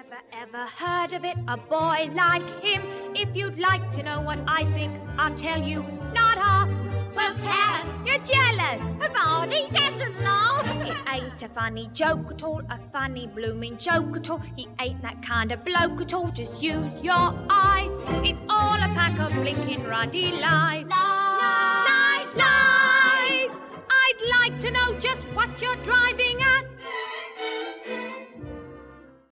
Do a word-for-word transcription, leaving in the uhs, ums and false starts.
Never ever heard of it, a boy like him. If you'd like to know what I think, I'll tell you. Not half. Well, tell us. You're jealous. Barney, that's a laugh. It ain't a funny joke at all, a funny blooming joke at all. He ain't that kind of bloke at all, just use your eyes. It's all a pack of blinking ruddy lies. Lies.